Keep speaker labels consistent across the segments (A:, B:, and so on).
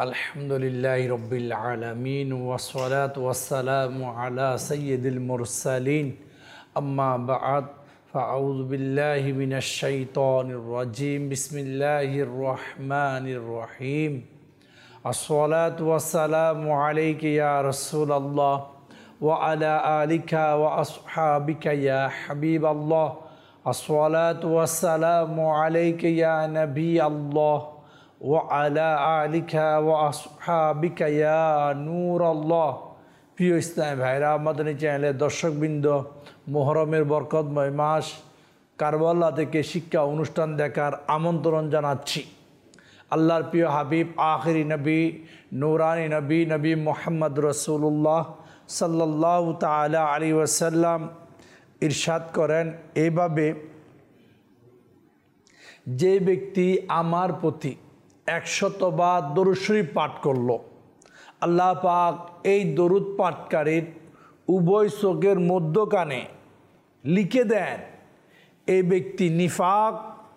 A: আলহামদুলিল্লাহি রব্বিল আলামিন ওয়াসসালাতু ওয়াসসালামু আলা সাইয়্যিদিল মুরসালিন আম্মা বা'দ ফাআউযু বিল্লাহি মিনাশ শাইতানির রাজিম বিসমিল্লাহির রহমানির রহিম আসসালাতু ওয়াসসালামু আলাইকা ইয়া রাসূলাল্লাহ ওয়া আলা আলিকা ওয়া আসহাবিকা ইয়া হাবিবাল্লাহ আসসালাতু ওয়াসসালামু আলাইকা ইয়া নবিয়াল্লাহ ওয়ালা আলিকা ওয়া আসহাবিকা ইয়া নূরাল্লাহ। প্রিয় ইসলামী ভাইরা, আমাদের এই চ্যানেলের দর্শকবৃন্দ, মুহরমের বরকতময় মাস কারবালা থেকে শিক্ষা অনুষ্ঠান দেখার আমন্ত্রণ জানাচ্ছি। আল্লাহর প্রিয় হাবিব আখিরি নবী নূরানি নবী নবী মুহাম্মদ রাসূলুল্লাহ সাল্লাল্লাহু তাআলা আলাইহি ওয়াসাল্লাম ইরশাদ করেন এইভাবে, যে ব্যক্তি আমার প্রতি 100 বার দরুদ শরীফ পাঠ করল, আল্লাহ পাক এই দরুদ পাঠকারীর উভয় চোখের মধ্যখানে লিখে দেন এই ব্যক্তি নিফাক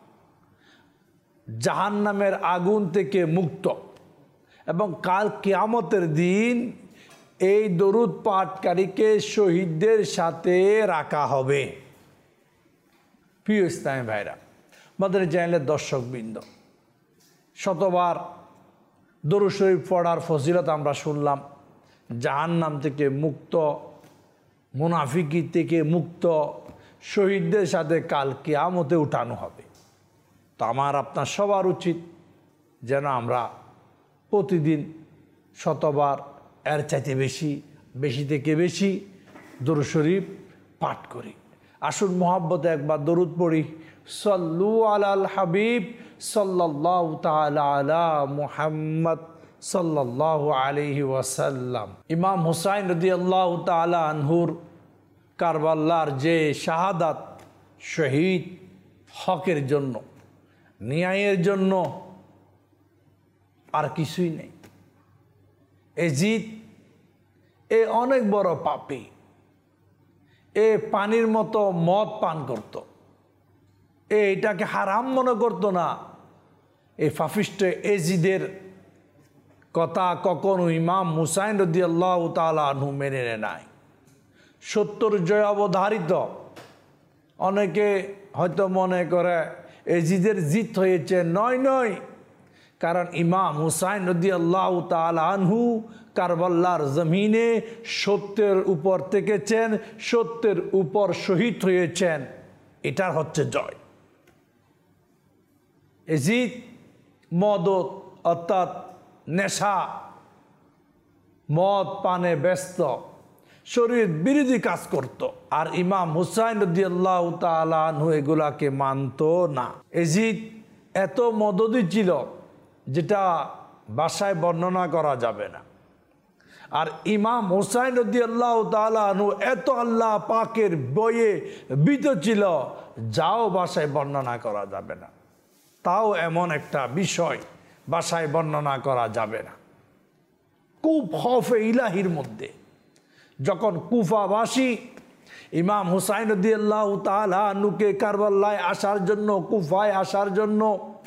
A: জাহান্নামের আগুন থেকে মুক্ত, এবং কাল কিয়ামতের দিন এই দরুদ পাঠকারীকে শহীদদের সাথে রাখা হবে। প্রিয় ইসলামী ভাইরা, আমাদের চ্যানেলের দর্শকবৃন্দ, শতবার দরুদ শরীফ পড়ার ফজিলত আমরা শুনলাম। জাহান্নাম থেকে মুক্ত, মুনাফিকি থেকে মুক্ত, শহীদদের সাথে কাল কিয়ামতে উঠানো হবে। তো আমার আপনার সবার উচিত যেন আমরা প্রতিদিন শতবার, এর চাইতে বেশি, বেশি থেকে বেশি দরুদ শরীফ পাঠ করি। আসুন মোহাব্বতে একবার দরুদ পড়ি। সল্লু আলাল হাবিব সাল্লাল্লাহু তাআলা আলা মুহাম্মদ সাল্লাল্লাহু আলাইহি ওয়াসাল্লাম। ইমাম হুসাইন রাদিয়াল্লাহু তাআলা আনহুর কারবালার যে শাহাদাত, শহীদ হকের জন্য, ন্যায়ের জন্য, আর কিছুই নেই। এজিদ এ অনেক বড় পাপী, এ পানির মতো মদ পান করত, এটাকে হারাম মনে করতো না। এই পাপিষ্ঠ এজিদের কথা কখনো ইমাম হুসাইন রাদিয়াল্লাহু তাআলা আনহু মেনে নেয়। সত্যর জয় অবধারিত। অনেকে হয়তো মনে করে এজিদের জিত হয়েছে। নয়, কারণ ইমাম হুসাইন রাদিয়াল্লাহু তাআলা আনহু কারবালার জমিনে সত্যের উপর থেকেছেন, সত্যের উপর শহীদ হয়েছেন। এটার হচ্ছে জয়। এজিদ মদত অর্থাৎ নেশা, মদ পানে ব্যস্ত, শরীর বিরোধী কাজ করত, আর ইমাম হুসাইন রাদিয়াল্লাহু তাআলা আনহু এগুলাকে মানত না। এজিদ এত মদদি ছিল যেটা ভাষায় বর্ণনা করা যাবে না। আর ইমাম হুসাইন রাদিয়াল্লাহু তাআলা আনহু এত আল্লাহ পাকের বয়ে ভীত ছিল, যাও ভাষায় বর্ণনা করা যাবে না। তাও এমন একটা বিষয় ভাষায় বর্ণনা করা যাবে না। খুব খৌফে ইলাহির মধ্যে যখন কুফাবাসী ইমাম হুসাইন রাদিয়াল্লাহু তাআলা আনহুকে কারবালায় আসার জন্য, কুফায় আসার জন্য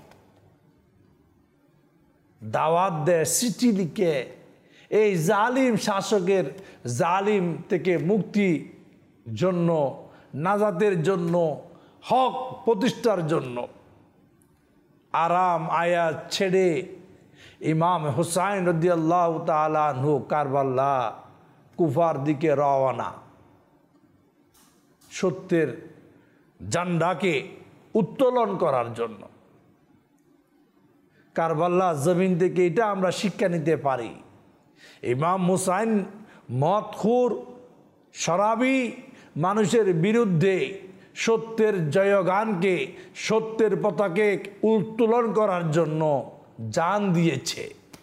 A: দাওয়াত দেয়, চিঠি লিখে, এই জালিম শাসকের জালিম থেকে মুক্তি জন্য, নাজাতের জন্য, হক প্রতিষ্ঠার জন্য আরাম আয়াত ছেড়ে ইমাম হুসাইন রাদিয়াল্লাহু তাআলা আনহু কারবালা কুফার দিকে রওনা, সত্যের ঝান্ডাকে উত্তোলন করার জন্য। কারবালা জমিন থেকে এটা আমরা শিক্ষা নিতে পারি। ইমাম হুসাইন মদখোর, শরাবী মানুষের বিরুদ্ধে সত্যের জয়গানকে, সত্যের পতাকে উত্তোলন করার জন্য জান দিয়েছে।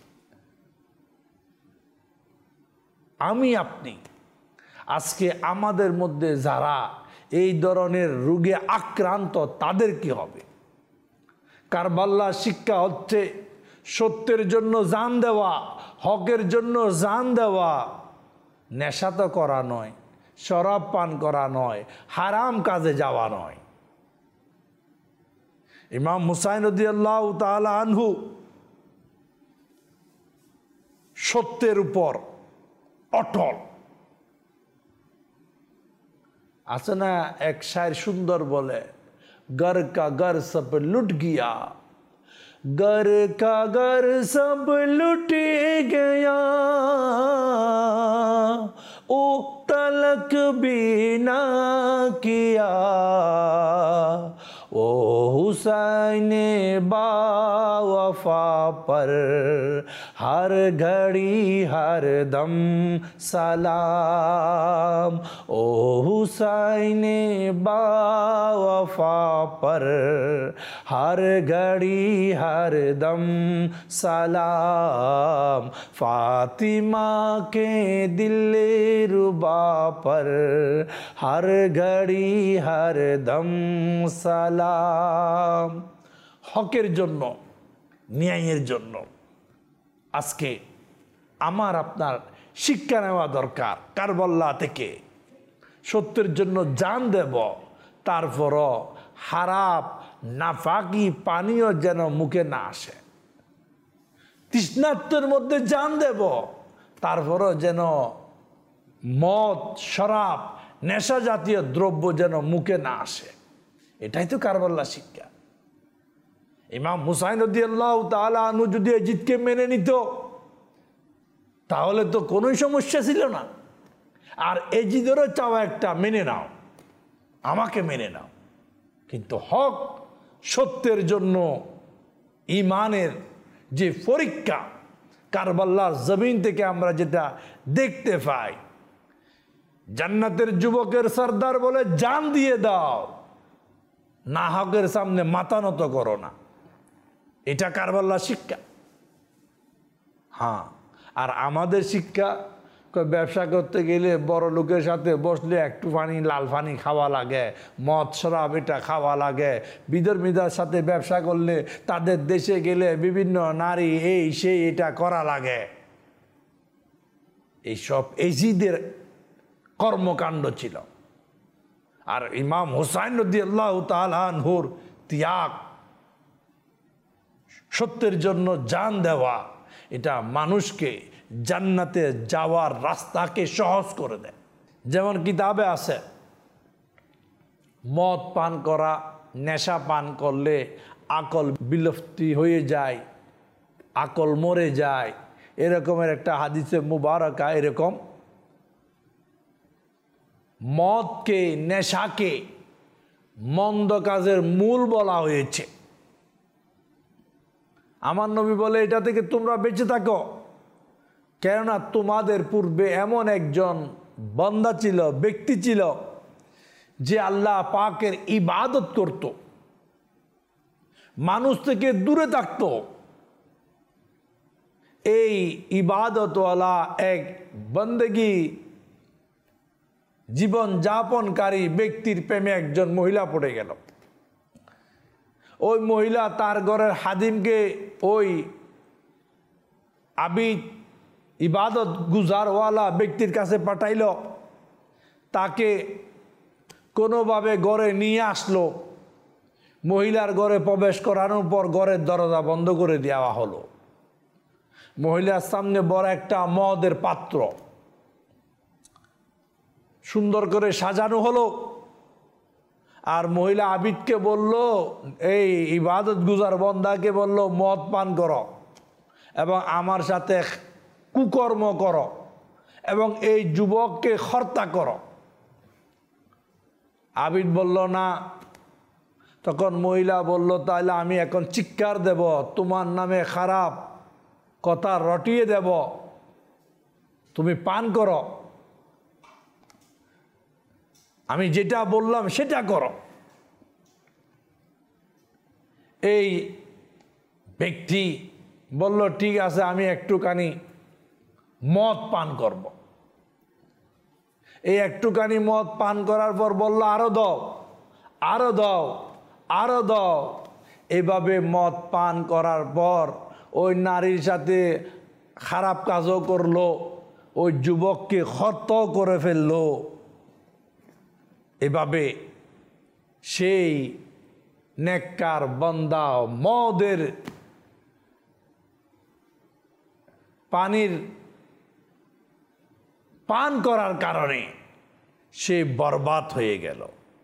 A: আমি আপনি আজকে আমাদের মধ্যে যারা এই ধরনের রোগে আক্রান্ত, তাদের কি হবে? কারবালার শিক্ষা হচ্ছে সত্যের জন্য জান দেওয়া, হকের জন্য জান দেওয়া। নেশা তো করা নয়, শরাব পান করা নয়, হারাম কাজে যাওয়া নয়। ইমাম হুসাইন রাদিয়াল্লাহু তাআলা আনহু সত্যের উপর অটল। আছে না এক শায়ের সুন্দর বলে, घर का घर सब लुट गया, घर का घर सब लुट गया, ओ तलक भी ना किया, ओ हुसैन बावफा पर हर घड़ी हर दम सलाम, ओ हुसैन बावफा पर हर घड़ी हर दम सलाम, फातिमा के दिल रुबा पर हर घड़ी हर दम সালাম। হকের জন্য, ন্যায়ের জন্য আজকে আমার আপনার শিক্ষা নেওয়া দরকার। কারবাল্লা থেকে সত্যের জন্য জান দেব, তারপরও হারাম নাফাকি পানীয় যেন মুখে না আসে। তৃষ্ণার্তের মধ্যে জান দেব, তারপরও যেন মদ, শরাব, নেশা জাতীয় দ্রব্য যেন মুখে না আসে। এটাই তো কারবাল্লা শিক্ষা। ইমাম হুসাইন রাদিয়াল্লাহু তাআলা আনহু যদি এজিদকে মেনে নিত তাহলে তো কোনো সমস্যা ছিল না। আর এজিদেরও চাওয়া একটা, মেনে নাও, আমাকে মেনে নাও। কিন্তু হক সত্যের জন্য ইমানের যে পরীক্ষা, কারবাল্লার জমিন থেকে আমরা যেটা দেখতে পাই, জান্নাতের যুবকের সর্দার বলে জান দিয়ে দাও, না হকের সামনে মাথা নত করো না। এটা কারবাল্লা শিক্ষা। হ্যাঁ, আর আমাদের শিক্ষা, ব্যবসা করতে গেলে বড় লোকের সাথে বসলে একটু পানি, লাল পানি খাওয়া লাগে, মদ শরাব এটা খাওয়া লাগে, বিধর্মীদের সাথে ব্যবসা করলে, তাদের দেশে গেলে বিভিন্ন নারী এই সেই এটা করা লাগে। এইসব এজিদের কর্মকাণ্ড ছিল। আর ইমাম হুসাইন রাদিয়াল্লাহু তাআলা আনহুর ত্যাগ, সত্যের জন্য জান দেওয়া, এটা মানুষকে জান্নাতে যাওয়ার রাস্তাকে সহজ করে দেয়। যেমন কিতাবে আছে, মদ পান করা, নেশা পান করলে আকল বিলুপ্তি হয়ে যায়, আকল মরে যায়। এরকমের একটা হাদিসে মুবারাকা এরকম মদকে, নেশাকে মন্দ কাজের মূল বলা হয়েছে। আমার নবী বলে, এটা থেকে তোমরা বেঁচে থাকো, কেননা তোমাদের পূর্বে এমন একজন বান্দা ছিল, ব্যক্তি ছিল, যে আল্লাহ পাকের ইবাদত করত, মানুষ থেকে দূরে থাকত। এই ইবাদতওয়ালা এক বন্দেগী জীবন যাপনকারী ব্যক্তির প্রেমে একজন মহিলা পড়ে গেল। ওই মহিলা তার ঘরের হাদিমকে ওই আবিদ ইবাদত গুজারওয়ালা ব্যক্তির কাছে পাঠাইল, তাকে কোনোভাবে ঘরে নিয়ে আসলো। মহিলার ঘরে প্রবেশ করানোর পর ঘরের দরজা বন্ধ করে দেওয়া হলো। মহিলার সামনে বড় একটা মদের পাত্র সুন্দর করে সাজানো হলো। আর মহিলা আবিদকে বলল, এই ইবাদত গুজার বন্দাকে বলল, মদ পান করো এবং আমার সাথে কুকর্ম করো এবং এই যুবককে হত্যা করো। আবিদ বলল না। তখন মহিলা বলল, তাহলে আমি এখন চিৎকার দেব, তোমার নামে খারাপ কথা রটিয়ে দেব, তুমি পান করো, আমি যেটা বললাম সেটা করো। এই ব্যক্তি বলল, ঠিক আছে, আমি একটুখানি মদ পান করব। এই একটুখানি মদ পান করার পর বলল, আরো দাও, আরো দাও, আরো দাও। এভাবে মদ পান করার পর ওই নারীর সাথে খারাপ কাজও করলো, ওই যুবককে হত্যা করে ফেললো। এভাবে সেই নেককার বান্দা মদের পানির পান করার কারণে সে বরবাদ হয়ে গেল।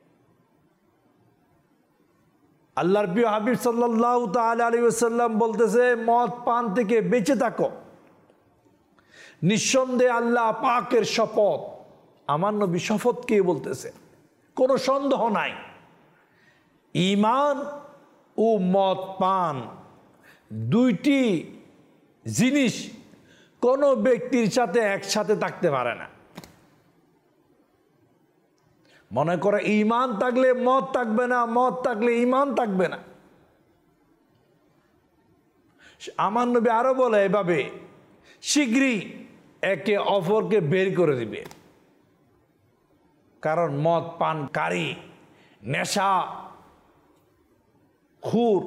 A: আল্লাহর প্রিয় হাবিব সাল্লাল্লাহু তাআলা আলাইহি ওয়াসাল্লাম বলতেছে, মদ পান থেকে বেঁচে থাকো। নিঃসন্দেহে আল্লাহ পাকের শপথ, আমার নবী শপথ কে বলতেছে, কোনো সন্দেহ নাই। ঈমান ও মদ পান দুইটি জিনিস কোনো ব্যক্তির সাথে একসাথে থাকতে পারে না। মনে করে ঈমান থাকলে মদ থাকবে না, মদ থাকলে ঈমান থাকবে না। আমার নবী আরো বলে এভাবে, শীঘ্রই একে অপরকে বের করে দিবে। কারণ মদ পানকারী, নেশা খুর,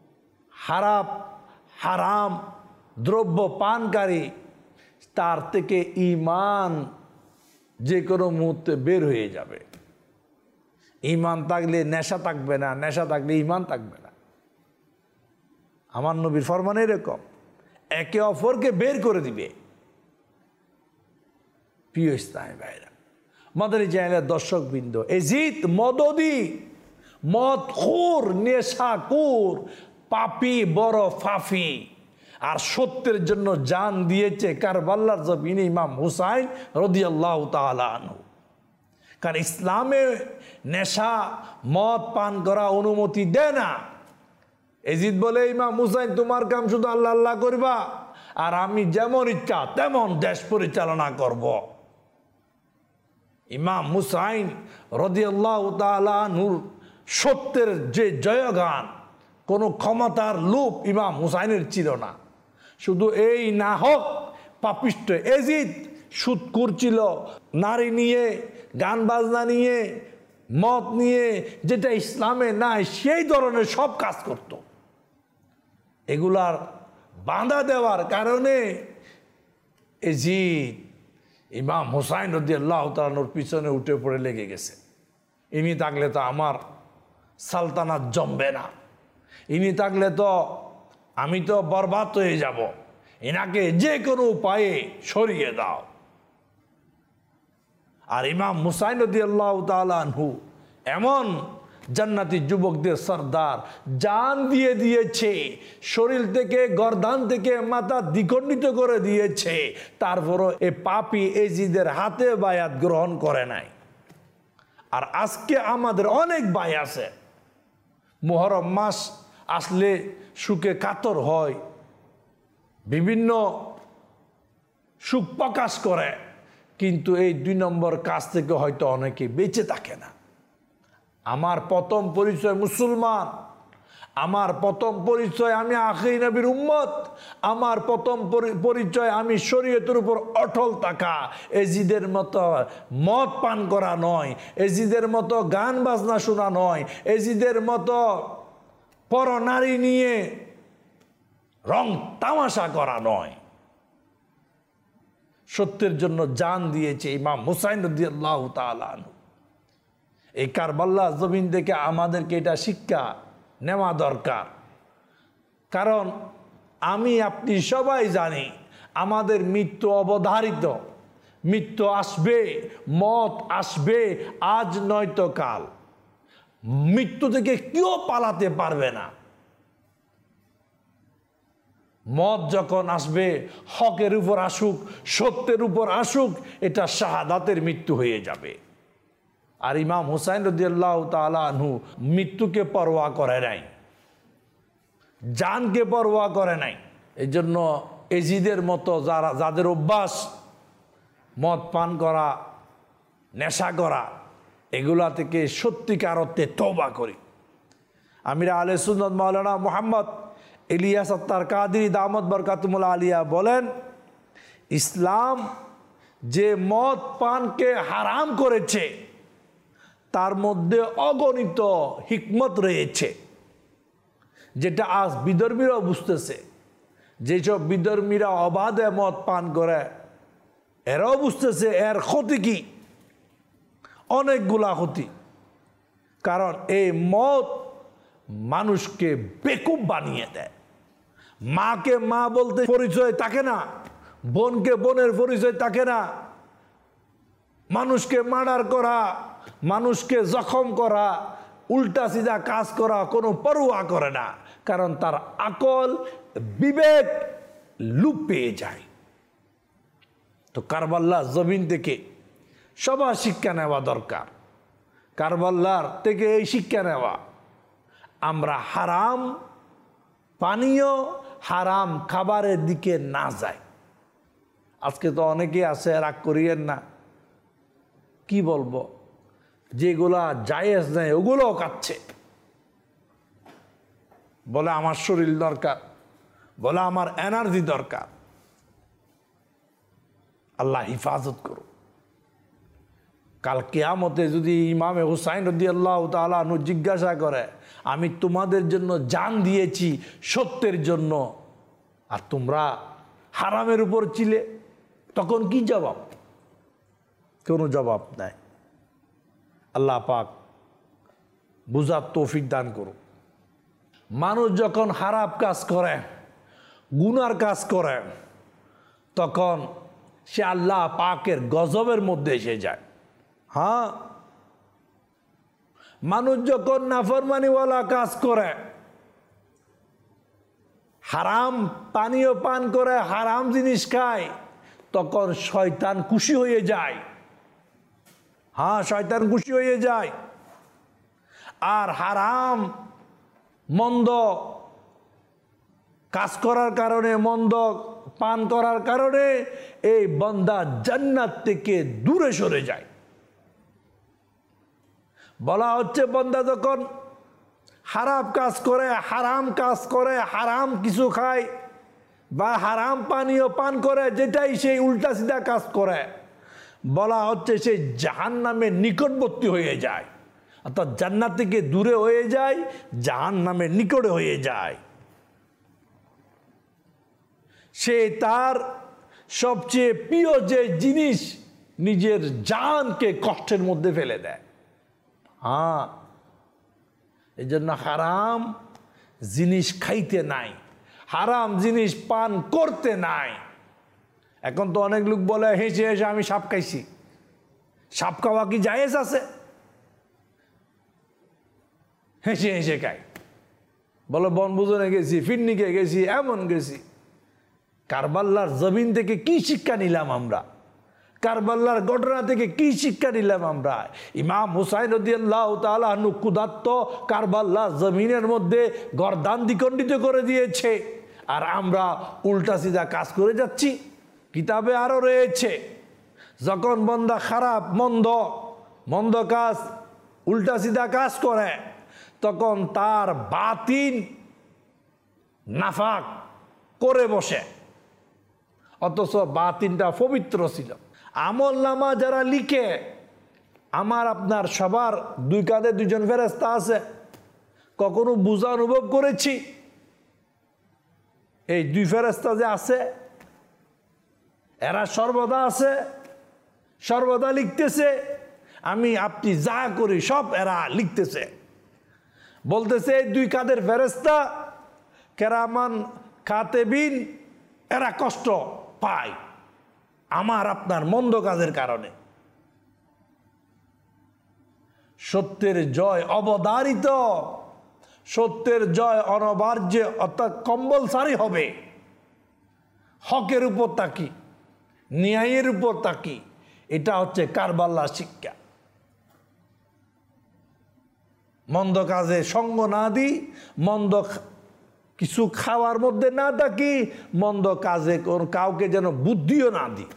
A: হারাম দ্রব্য পানকারী, তার থেকে ঈমান যে কোনো মুহূর্তে বের হয়ে যাবে। ঈমান থাকলে নেশা থাকবে না, নেশা থাকলে ঈমান থাকবে না। আমার নবীর ফরমান এরকম, একে অপরকে বের করে দিবে। প্রিয় ইসলামী ভাইরা, মাদানী চ্যানেলের দর্শকবৃন্দ, এজিদ মদদি, মদখোর, নেশাখোর, পাপী, বড় ফাফি, আর সত্যের জন্য জান দিয়েছে কারবালার জমিনে ইমাম হুসাইন রাদিয়াল্লাহু তাআলা আনহু। কারণ ইসলামে নেশা মদ পান করা অনুমতি দেয় না। এজিদ বলে, ইমাম হুসাইন তোমার কাম শুধু আল্লাহ আল্লাহ করবা, আর আমি যেমন ইচ্ছা তেমন দেশ পরিচালনা করব। ইমাম হুসাইন রাদিয়াল্লাহু তাআলা আনহুর সত্যের যে জয়গান, কোনো ক্ষমতার লোভ ইমাম হুসাইনের ছিল না। শুধু এই না হোক, পাপিষ্ট এজিদ সুদখোর ছিল, নারী নিয়ে, গান বাজনা নিয়ে, মদ নিয়ে, যেটা ইসলামে নাই সেই ধরনের সব কাজ করত। এগুলার বাধা দেওয়ার কারণে এজিদ ইমাম হুসাইন রাদিয়াল্লাহু তাআলার পিছনে উঠে পড়ে লেগে গেছে। ইনি থাকলে তো আমার সালতানাত জমবে না, ইনি থাকলে তো আমি তো বরবাদ হয়ে যাব, এনাকে যে কোনো উপায়ে সরিয়ে দাও। আর ইমাম হুসাইন রাদিয়াল্লাহু তাআলা আনহু এমন জান্নাতি যুবকদের সর্দার, জান দিয়ে দিয়েছে, শরীর থেকে গর্দান থেকে মাথা দ্বিখণ্ডিত করে দিয়েছে, তারপরও এ পাপী এজিদের হাতে বায়াত গ্রহণ করে নাই। আর আজকে আমাদের অনেক ভাই আছে, মুহররম মাস আসলে সুখে কাতর হয়, বিভিন্ন সুখ প্রকাশ করে, কিন্তু এই 2 নম্বর কাজ থেকে হয়তো অনেকে বেঁচে থাকে না। আমার প্রথম পরিচয় মুসলমান, আমার প্রথম পরিচয় আমি আখির নবীর উম্মত, আমার প্রথম পরিচয় আমি শরীয়তের উপর অটল থাকা। এজিদের মতো মদ পান করা নয়, এজিদের মতো গান বাজনা শোনা নয়, এজিদের মতো পর নারী নিয়ে রং তামাশা করা নয়। সত্যের জন্য জান দিয়েছে ইমাম হুসাইন রাদিয়াল্লাহু তাআলা আনহু। এই কারবালার জমিন থেকে আমাদেরকে এটা শিক্ষা নেওয়া দরকার। কারণ আমি আপনি সবাই জানি আমাদের মৃত্যু অবধারিত, মৃত্যু আসবে, মত আসবে, আজ নয়তো কাল। মৃত্যু থেকে কেউ পালাতে পারবে না। মত যখন আসবে, হকের উপর আসুক, সত্যের উপর আসুক, এটা শাহাদাতের মৃত্যু হয়ে যাবে। আর ইমাম হুসাইন রাদিয়াল্লাহু তাআলা আনহু মৃত্যুকে পরোয়া করে নাই, জানকে পরোয়া করে নাই। এই জন্য এজিদের মতো যাদের অভ্যাস মদ পান করা, নেশা করা, এগুলা থেকে সত্যিকার অর্থে তওবা করি। আমির আহলে সুন্নাত মাওলানা মুহাম্মদ ইলিয়াস আত্তার কাদেরী দামত বরকাতুল্লাহ আলিয়া বলেন, ইসলাম যে মদ পানকে হারাম করেছে তার মধ্যে অগণিত হিকমত রয়েছে, যেটা আজ বিধর্মীরাও বুঝতেছে। যেসব বিধর্মীরা অবাধে মদ পান করে, এরাও বুঝতেছে এর ক্ষতি কি, অনেকগুলা ক্ষতি। কারণ এই মদ মানুষকে বেকুব বানিয়ে দেয়। মাকে মা বলতে পরিচয় থাকে না, বোনকে বোনের পরিচয় থাকে না, মানুষকে মার্ডার করা, মানুষকে জখম করা, উল্টা সিধা কাজ করা কোনো পরোয়া করে না, কারণ তার আকল বিবেক লুপ পেয়ে যায়। তো কারবাল্লার জমিন থেকে সবার শিক্ষা নেওয়া দরকার। কারবাল্লার থেকে এই শিক্ষা নেওয়া, আমরা হারাম পানীয়, হারাম খাবারের দিকে না যাই। আজকে তো অনেকেই আছে, রাগ করিয়েন না, কি বলবো, যেগুলা জায়েজ নেই ওগুলোও খাচ্ছে, বলে আমার শরীর দরকার, বলে আমার এনার্জি দরকার। আল্লাহ হিফাজত করো। কাল কিয়ামতে যদি ইমামে হুসাইন রাদিয়াল্লাহু তাআলা আনহু জিজ্ঞাসা করে, আমি তোমাদের জন্য জান দিয়েছি সত্যের জন্য, আর তোমরা হারামের উপর ছিলে, তখন কি জবাব? কোনো জবাব নাই। আল্লাহ পাক বুঝার তৌফিক দান করো। মানুষ যখন খারাপ কাজ করে, গুনার কাজ করে, তখন সে আল্লাহ পাকের গজবের মধ্যে এসে যায়। হ্যাঁ, মানুষ যখন নাফরমানিওয়ালা কাজ করে, হারাম পানীয় পান করে, হারাম জিনিস খায়, তখন শয়তান খুশি হয়ে যায়। হ্যাঁ, শয়তান খুশি হয়ে যায়। আর হারাম মন্দ কাজ করার কারণে, মন্দ পান করার কারণে এই বান্দা জান্নাত থেকে দূরে সরে যায়। বলা হচ্ছে, বান্দা যখন হারাম কাজ করে, হারাম কাজ করে, হারাম কিছু খায় বা হারাম পানীয় পান করে, যেটাই সেই উল্টা সিধা কাজ করে, বলা হচ্ছে সে জাহান্নামের নিকটবর্তী হয়ে যায়, অর্থাৎ জান্নাত থেকে দূরে হয়ে যায়, জাহান্নামের নিকটে হয়ে যায়। সে তার সবচেয়ে প্রিয় যে জিনিস, নিজের জানকে কষ্টের মধ্যে ফেলে দেয়। হ্যাঁ, এই জন্য হারাম জিনিস খাইতে নাই, হারাম জিনিস পান করতে নাই। এখন তো অনেক লোক বলে, হেসে হেসে আমি সাপ খাইছি। সাপ খাওয়া কি জায়েজ আছে? হেসে হেসে খাই, বলে বনভোজনে গেছি, ফিরনিকে গেছি, এমন গেছি। কারবাল্লার জমিন থেকে কি শিক্ষা নিলাম আমরা? কারবাল্লার ঘটনা থেকে কি শিক্ষা নিলাম আমরা? ইমাম হুসাইন রাদিয়াল্লাহু তাআলা আনহু ক্ষুধার্ত কারবাল্লার জমিনের মধ্যে গর্দান দ্বিখণ্ডিত করে দিয়েছে, আর আমরা উল্টা সিধা কাজ করে যাচ্ছি। কিতাবে আরো রয়েছে, যখন বান্দা খারাপ মন্দ কাজ, উল্টা সিধা কাজ করে, তখন তার বাতিন নাফাক করে বসে, অথচ বাতিনটা পবিত্র ছিল। আমল নামা যারা লিখে, আমার আপনার সবার দুই কাঁধে দুজন ফেরেশতা আছে, কখনো বুঝা অনুভব করেছি? এই দুই ফেরেশতা যে আছে, এরা সর্বদা আছে, সর্বদা লিখতেছে। আমি আপনি যা করি সব এরা লিখতেছে। বলতেছে এই দুই কাঁধের ফেরেশতা কেরামান কাতেবিন, এরা কষ্ট পায় আমার আপনার মন্দ কাজের কারণে। সত্যের জয় অবধারিত, সত্যের জয় অনবার্য, অর্থাৎ কম্পালসারি হবে। হকের উপর তাকি, ন্যায়ের উপর তাকি, এটা হচ্ছে কারবাল্লার শিক্ষা। মন্দ কাজে সঙ্গ না দিই, মন্দ কিছু খাওয়ার মধ্যে না থাকি, মন্দ কাজে কাউকে যেন বুদ্ধিও না দিই।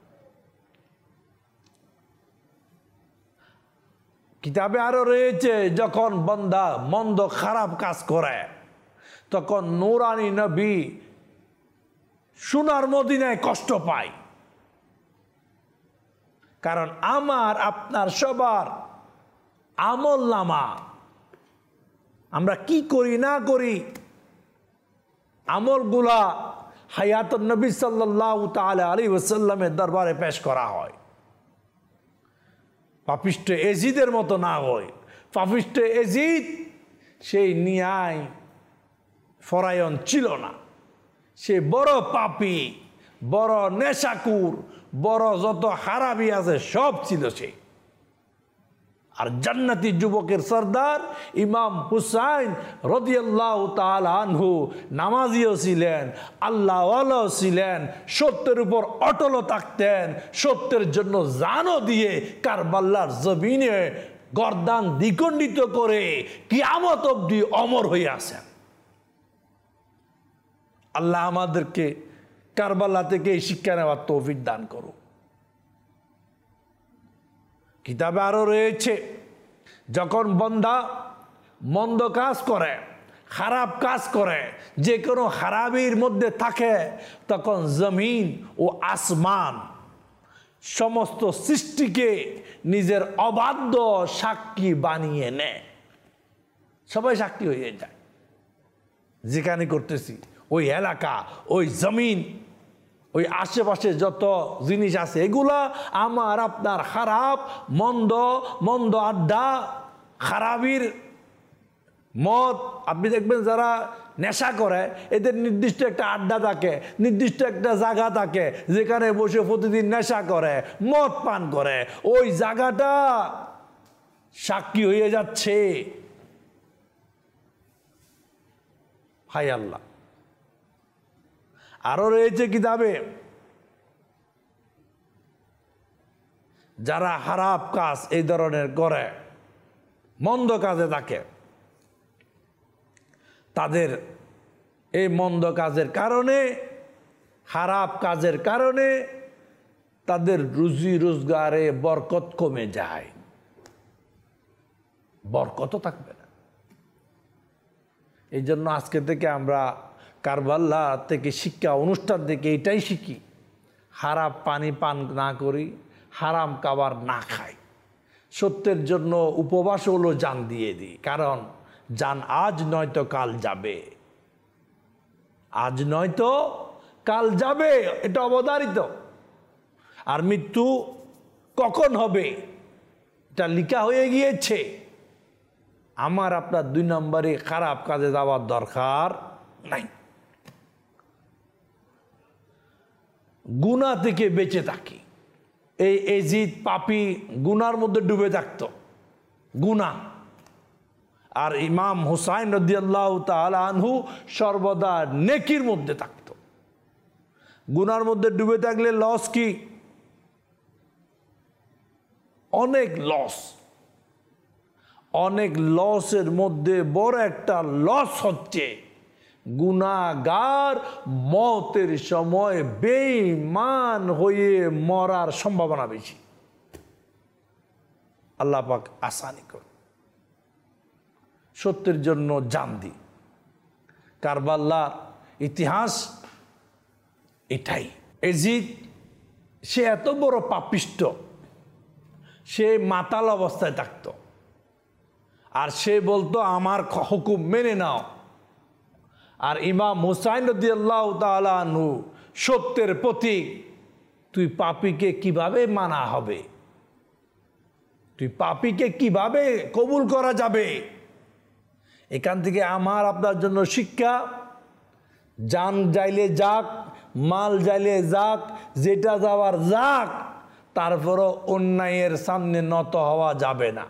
A: কিতাবে আরো রয়েছে, যখন বান্দা মন্দ খারাপ কাজ করে, তখন নূরানী নবী সোনার মদিনায় কষ্ট পায়। কারণ আমার আপনার সবার আমল নামা, আমরা কি করি না করি, আমলগুলা হায়াতুন নবী সাল্লাল্লাহু তাআলা আলাইহি ওয়াসাল্লামের দরবারে পেশ করা হয়। পাপিষ্ঠ এজিদের মতো না হয়। পাপিষ্ঠ এজিদ সেই ন্যায় পরায়ণ ছিল না, সে বড় পাপী, বড় নেশাকুর, বড় যত হারামি আছে সব ছিল সে। আর জান্নাতি যুবকের সর্দার ইমাম হুসাইন রাদিয়াল্লাহু তাআলা আনহু নামাজিও ছিলেন, আল্লাহওয়ালাও ছিলেন, সত্যের উপর অটল থাকতেন, সত্যের জন্য জানও দিয়ে কারবালার জমিনে গর্দান দ্বিখণ্ডিত করে কিয়ামত অবধি অমর হয়ে আছেন। আল্লাহ আমাদেরকে কারবালা থেকে এই শিক্ষা নেওয়ার তৌফিক দান করুন। কিতাবে আরো রয়েছে, যখন বান্দা মন্দ কাজ করে, খারাপ কাজ করে, যে কোনো খারাপির মধ্যে থাকে, তখন জমিন ও আসমান সমস্ত সৃষ্টিকে নিজের অবাধ্য সাক্ষী বানিয়ে নেয়। সবাই সাক্ষী হয়ে যায়। যেখানে করতেছি ওই এলাকা, ওই জমিন, ওই আশেপাশে যত জিনিস আছে, এগুলা আমার আপনার খারাপ মন্দ, মন্দ আড্ডা, খারাপির মদ। আপনি দেখবেন যারা নেশা করে, এদের নির্দিষ্ট একটা আড্ডা থাকে, নির্দিষ্ট একটা জায়গা থাকে, যেখানে বসে প্রতিদিন নেশা করে, মদ পান করে। ওই জায়গাটা সাক্ষী হয়ে যাচ্ছে। হাই আল্লাহ। আরো রয়েছে কিতাবে, যারা খারাপ কাজ এই ধরনের করে, মন্দ কাজে থাকে, তাদের এই মন্দ কাজের কারণে, খারাপ কাজের কারণে তাদের রুজি রোজগারে বরকত কমে যায়, বরকতও থাকবে না। এই জন্য আজকে থেকে আমরা কারবালা থেকে শিক্ষা অনুষ্ঠান থেকে এটাই শিখি, খারাপ পানি পান না করি, হারাম খাবার না খাই, সত্যের জন্য উপবাস হলো জান দিয়ে দিই। কারণ জান আজ নয়তো কাল যাবে, আজ নয়তো কাল যাবে, এটা অবধারিত। আর মৃত্যু কখন হবে এটা লিখা হয়ে গিয়েছে। আমার আপনার 2 নম্বরে খারাপ কাজে যাওয়ার দরকার নাই। গুনাহ থেকে বেঁচে থাকি। এই এজিদ পাপী গুনার মধ্যে ডুবে থাকতো, গুনাহ। আর ইমাম হুসাইন রাদিয়াল্লাহু তাআলা আনহু সর্বদা নেকির মধ্যে থাকতো। গুনার মধ্যে ডুবে থাকলে লস কি? অনেক লস। অনেক লসের মধ্যে বড় একটা লস হচ্ছে গুনাহগার মওতের সময় বেঈমান হয়ে মরার সম্ভাবনা বেশি। আল্লাহ পাক আসানি করুন। সত্যের জন্য জান দি। কারবালার ইতিহাস এটাই। এজিদ সে এত বড় পাপিষ্ট, সে মাতাল অবস্থায় থাকত। আর সে বলতো আমার হুকুম মেনে নাও। আর ইমাম হুসাইন রাদিয়াল্লাহু তাআলা আনহু সত্যের প্রতীক, তুই পাপীকে কিভাবে মানা হবে? তুই পাপীকে কিভাবে কবুল করা যাবে? এখান থেকে আমার আপনার জন্য শিক্ষা, জান যাইলে যাক, মাল যাইলে যাক, যেটা যাওয়ার যাক, তারপরও অন্যায়ের সামনে নত হওয়া যাবে না।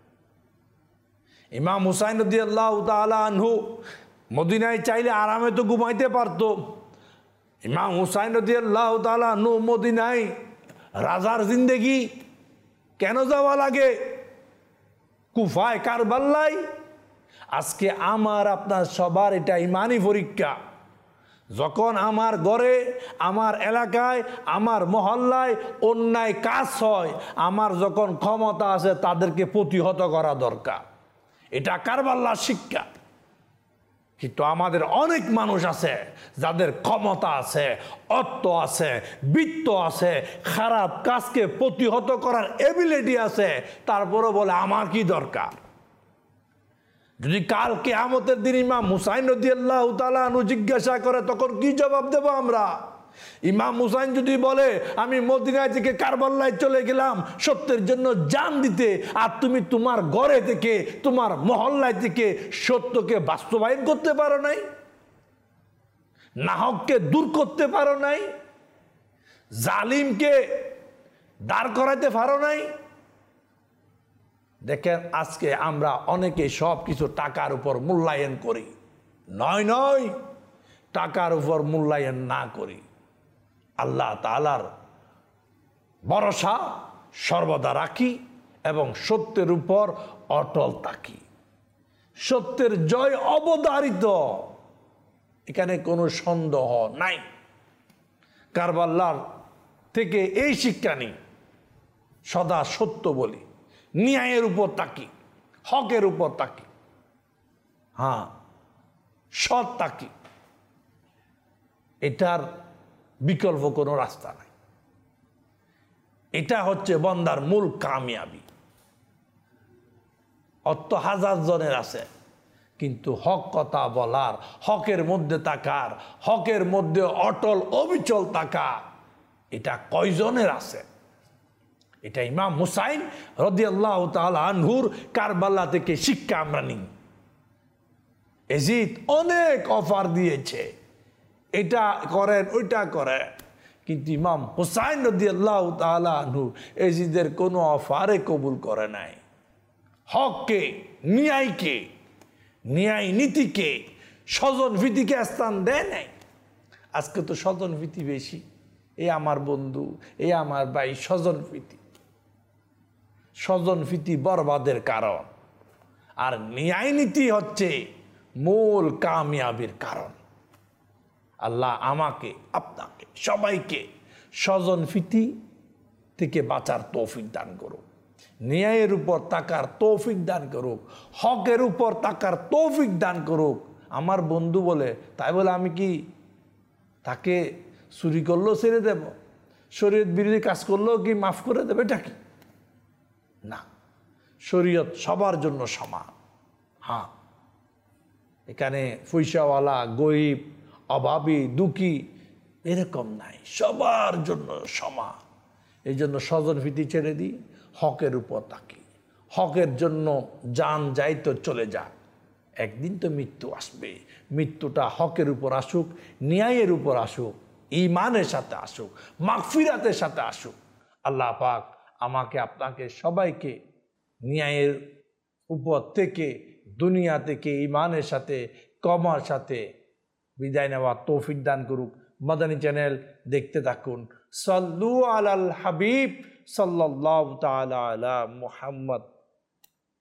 A: ইমাম হুসাইন রাদিয়াল্লাহু তাআলা আনহু মদিনায় চাইলে আরামে তো ঘুমাইতে পারতো। ইমাম হুসাইন রাদিয়াল্লাহু তাআলা আনহু মদিনায় রাজার জিন্দেগি কেন যাওয়া লাগে? কুফায়, কারবালায়। আজকে আমার আপনার সবার এটা ইমানি পরীক্ষা। যখন আমার ঘরে, আমার এলাকায়, আমার মহল্লায় অন্যায় কাজ হয়, আমার যখন ক্ষমতা আছে তাদেরকে প্রতিহত করা দরকার। এটা কারবালার শিক্ষা। কিন্তু আমাদের অনেক মানুষ আছে যাদের ক্ষমতা আছে, অর্থ আছে, বিত্ত আছে, খারাপ কাজকে প্রতিহত করার এবিলিটি আছে, তারপরও বলে আমার কি দরকার। যদি কাল কিয়ামতের দিন ইমাম হুসাইন রাদিয়াল্লাহু তাআলা আনহু জিজ্ঞাসা করে, তখন কি জবাব দেব আমরা? ইমাম হুসাইন যদি বলে আমি মদিনা থেকে কারবালায় চলে গেলাম সত্যের জন্য জান দিতে, আর তুমি তোমার ঘরে থেকে, তোমার মহল্লায় থেকে সত্যকে বাস্তবায়ন করতে পারো নাই, নাহককে দূর করতে পারো নাই, জালিমকে দাঁড় করাইতে পারো নাই। দেখেন আজকে আমরা অনেকে সব কিছু টাকার উপর মূল্যায়ন করি। নয় নয়, টাকার উপর মূল্যায়ন না করি, আল্লাহ তাআলার ভরসা সর্বদা রাখি এবং সত্যের উপর অটল থাকি। সত্যের জয় অবধারিত, এখানে কোনো সন্দেহ নাই। কারবালার থেকে এই শিক্ষা নিই, সদা সত্য বলি, ন্যায়ের উপর তাকি, হকের উপর তাকি, হ্যাঁ সৎ তাকি। এটার বিকল্প কোনো রাস্তা নাই। এটা হচ্ছে বান্দার মূল কামিয়াবি। অত হাজার জনের আছে, কিন্তু হক কথা বলার, হকের মধ্যে থাকার, হকের মধ্যে অটল অবিচল থাকা, এটা কয়জনের আছে? এটা ইমাম হুসাইন রাদিয়াল্লাহু তাআলা আনহুর কারবালা থেকে শিক্ষা আমরা নিই। এজিদ অনেক অফার দিয়েছে, এটা করেন ওইটা করেন, কিন্তু ইমাম হুসাইন রাদিয়াল্লাহু তাআলা আনহু এজিদের কোনো অফারে কবুল করে নাই। হককে, ন্যায়কে, ন্যায় নীতিকে, স্বজন ভীতিকে স্থান দেয় নাই। আজকে তো স্বজন ভীতি বেশি, এ আমার বন্ধু, এ আমার ভাই, স্বজন ভীতি। স্বজন ভীতি বরবাদের কারণ, আর ন্যায় নীতি হচ্ছে মূল কামিয়াবির কারণ। আল্লাহ আমাকে, আপনাকে, সবাইকে স্বজন ভীতি থেকে বাঁচার তৌফিক দান করুক, ন্যায়ের উপর তাকার তৌফিক দান করুক, হকের উপর তাকার তৌফিক দান করুক। আমার বন্ধু বলে, তাই বলে আমি কি তাকে চুরি করলেও ছেড়ে দেব, শরীয়ত বিরোধী কাজ করলেও কি মাফ করে দেবে? এটা কি? না, শরীয়ত সবার জন্য সমান। হ্যাঁ, এখানে পয়সাওয়ালা, গরিব, অভাবী, দুঃখী এরকম নাই, সবার জন্য সমান। এই জন্য স্বজন ভীতি ছেড়ে দিই, হকের উপর থাকি। হকের জন্য জান যাই তো চলে যাক, একদিন তো মৃত্যু আসবে। মৃত্যুটা হকের উপর আসুক, ন্যায়ের উপর আসুক, ঈমানের সাথে আসুক, মাগফিরাতের সাথে আসুক। আল্লাহ পাক আমাকে, আপনাকে, সবাইকে ন্যায়ের উপর থেকে, দুনিয়া থেকে ঈমানের সাথে, কমার সাথে বিদায় নেওয়ার তৌফিক দান করুক। মাদানী চ্যানেল দেখতে থাকুন। সাল্লু আলাল হাবিব সাল্লাল্লাহু তাআলা আলা মুহাম্মদ।